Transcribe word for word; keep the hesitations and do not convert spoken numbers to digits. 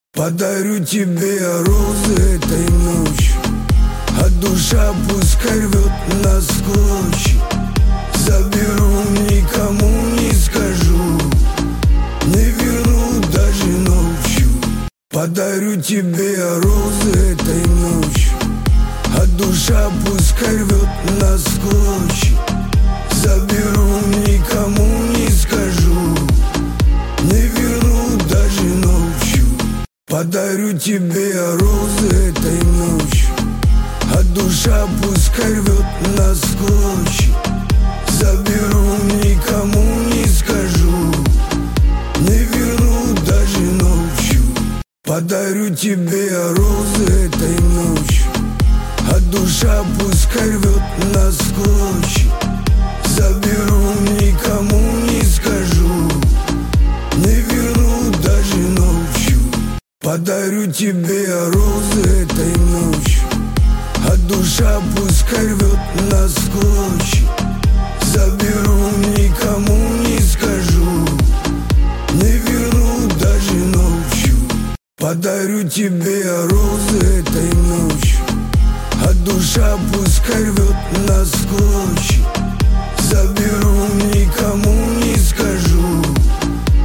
Подарю тебе розы этой ночью, а душа пускай рвет на клочья. Заберу, никому не скажу, не верну даже ночью. Подарю тебе розы этой ночью, а душа пускай рвет на клочья. Заберу, никому не скажу, не верну даже ночью. Подарю тебе розы этой ночью, а душа пускай рвет на клочья. Заберу, никому не скажу, не верну даже ночью. Подарю тебе розы этой ночью, а душа пускай рвет на клочья. Заберу, никому не скажу, не верну даже ночью. Подарю тебе розы этой ночью, а душа пускай рвет на клочья. Заберу, никому не скажу, не верну даже ночью. Подарю тебе розы этой ночью, а душа пускай рвет на клочья. Заберу, никому